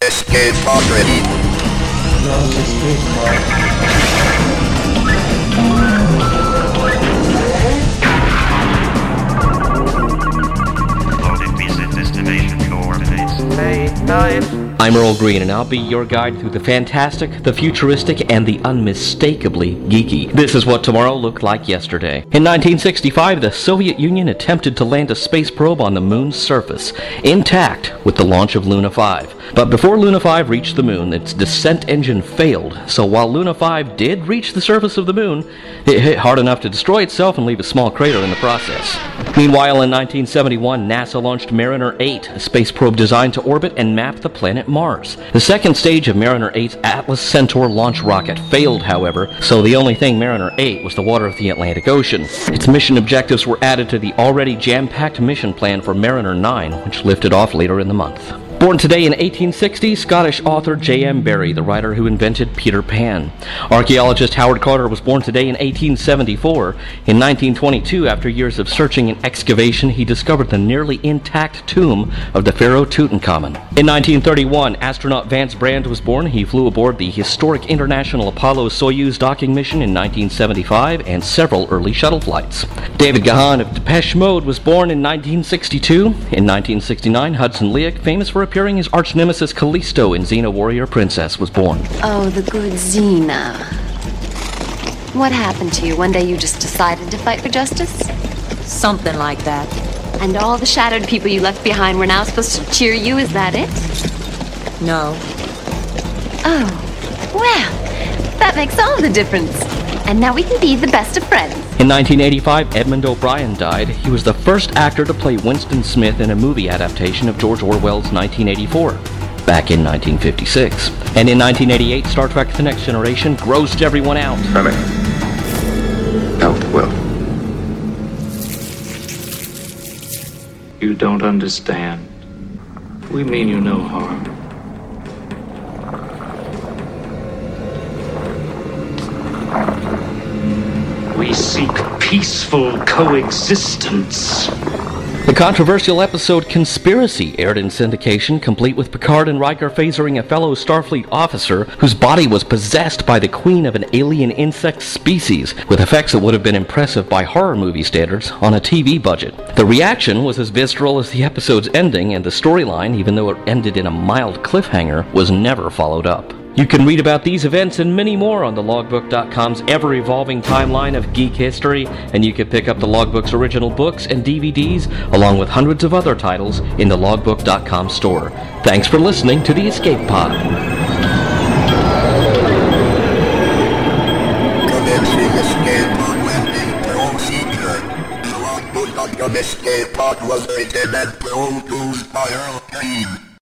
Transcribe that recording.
Escape pod ready. Launch escape pod. Loaded visit destination coordinates. I'm Earl Green, and I'll be your guide through the fantastic, the futuristic, and the unmistakably geeky. This is what tomorrow looked like yesterday. In 1965, the Soviet Union attempted to land a space probe on the moon's surface, intact, with the launch of Luna 5. But before Luna 5 reached the moon, its descent engine failed, so while Luna 5 did reach the surface of the moon, it hit hard enough to destroy itself and leave a small crater in the process. Meanwhile, in 1971, NASA launched Mariner 8, a space probe designed to orbit and map the planet Mars. The second stage of Mariner 8's Atlas Centaur launch rocket failed, however, so the only thing Mariner 8 was the water of the Atlantic Ocean. Its mission objectives were added to the already jam-packed mission plan for Mariner 9, which lifted off later in the month. Born today in 1860, Scottish author J.M. Barrie, the writer who invented Peter Pan. Archaeologist Howard Carter was born today in 1874. In 1922, after years of searching and excavation, he discovered the nearly intact tomb of the pharaoh Tutankhamun. In 1931, astronaut Vance Brand was born. He flew aboard the historic International Apollo-Soyuz docking mission in 1975 and several early shuttle flights. David Gahan of Depeche Mode was born in 1962. In 1969, Hudson Leac, famous for appearing as arch-nemesis Callisto in Xena Warrior Princess, was born. Oh, the good Xena. What happened to you? One day you just decided to fight for justice? Something like that. And all the shattered people you left behind were now supposed to cheer you, is that it? No. Oh, well, that makes all the difference. And now we can be the best of friends. In 1985, Edmund O'Brien died. He was the first actor to play Winston Smith in a movie adaptation of George Orwell's 1984, back in 1956. And in 1988, Star Trek The Next Generation grossed everyone out. Coming. Health will. You don't understand. We mean you no harm. We seek peaceful coexistence. The controversial episode Conspiracy aired in syndication, complete with Picard and Riker phasering a fellow Starfleet officer whose body was possessed by the queen of an alien insect species, with effects that would have been impressive by horror movie standards on a TV budget. The reaction was as visceral as the episode's ending, and the storyline, even though it ended in a mild cliffhanger, was never followed up. You can read about these events and many more on thelogbook.com's ever-evolving timeline of geek history, and you can pick up the Logbook's original books and DVDs, along with hundreds of other titles, in the logbook.com store. Thanks for listening to The Escape Pod. Commencing escape pod landing procedure. The logbook.com escape pod was written and produced by Earl Green.